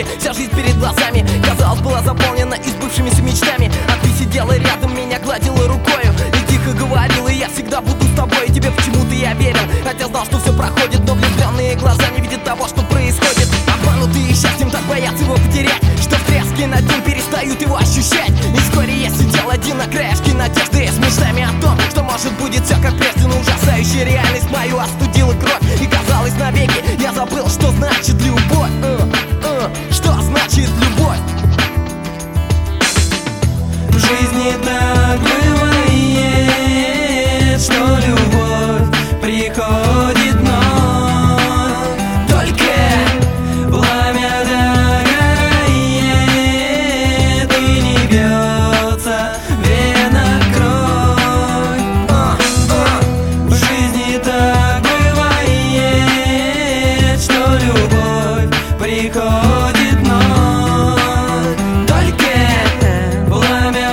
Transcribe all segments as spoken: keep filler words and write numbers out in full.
дороге. Вся жизнь перед глазами, казалось, была заполнена избывшимися мечтами. А ты сидела рядом, меня гладила рукою и тихо говорила: я всегда буду с тобой. И тебе почему-то я верил, хотя знал, что все проходит. Но влюбленные глаза не видят того, что происходит. Обманутые счастьем так боятся его потерять, что в треске над ним перестают его ощущать. И вскоре я сидел один на краешке надежды, с мечтами о том, что может будет все как прежде. Но ужасающая реальность мою остудила кровь, и казалось навеки я забыл, что значит любовь. uh, uh, Что значит любовь? В жизни так бывает, что любовь приходит вновь. Только пламя догорает и не бьется вена кровь. В жизни так бывает, что любовь приходит вновь. Только пламя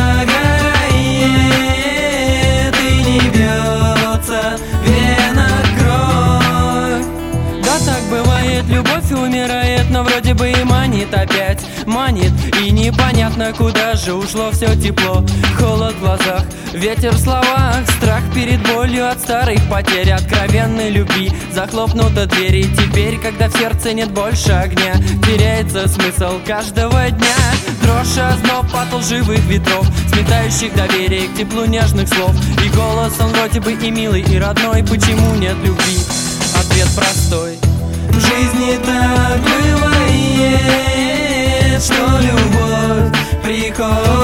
догорает и не бьется вена кровь. Да, так бывает, любовь умирает, но вроде бы и манит опять. Манит, и непонятно, куда же ушло все тепло. Холод в глазах, ветер в словах, страх перед болью от старых потерь, откровенной любви. Захлопнута дверь, и теперь, когда в сердце нет больше огня, теряется смысл каждого дня. Дрожь, озноб от лживых ветров, сметающих доверие к теплу нежных слов. И голос, он вроде бы и милый, и родной. Почему нет любви? Ответ простой. В жизни так бывает, что любовь приходит